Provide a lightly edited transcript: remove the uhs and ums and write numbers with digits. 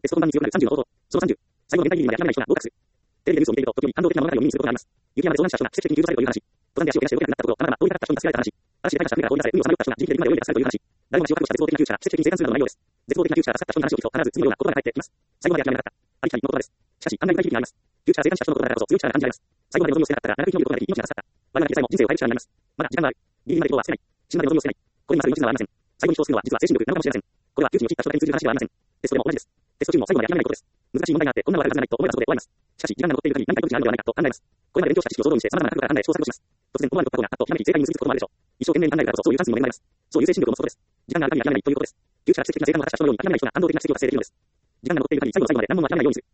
テスト本番に強くなる30の方法。その30、最後の現代ギリギリまで諦めない人が合格する。テレビニュースを見ていると、時折感動的な物語を耳にすることがあります。雪山で遭難した人が奇跡的に救助されるという話。登山で足を怪我して動けなくなったこと、たまたま通りかかった人が救われた話。嵐で大破した船から放り出され、海をさまよった人が自力で今まで泳いで助かるという話。誰もが死を覚悟した絶望的な救者、奇跡的に生還するなどの内容です。絶望的な救者が助かった人の話を聞くと、必ず次のような言葉が返ってきます。最後まで諦めなかった。ありきたりの言葉です。しかし、案外具体的にあります。救者が生還した人の言葉だからこそ強い力が感じられます。最後まで望みを捨てなかったら、長く生き延びることができ、命が助かった。我々だけさえも人生を変える力になります。まだ時間がある。ギリギリまで希望は捨てない。死ぬまで望みを捨てない。これに勝る命綱はありません。最後に人を救うのは実は精神力なのかもしれません。これは窮地に陥った人だけに通じる話ではありません。テストでも同じです。テスト中も最後まで諦めないことです。難しい問題があって、こんなのわかるはずがないと思えばそこで終わります。しかし、時間が残っている限り何か余地があるのではないかと考えます。これまで勉強した知識を総動員して様々な角度から考え、試行錯誤します。突然思わぬ突破口があっと、ひらめき正解に結びつくこともあるでしょう。一生懸命に考えるからこそ、そういうチャンスにも恵まれます。そういう精神力を持つことです。時間がある限り諦めないということです。救者が奇跡的な生還を果たした人のように諦めない人が感動的な奇跡を達成できるのです。時間が残っている限り最後の最後まで何も諦めないようにする。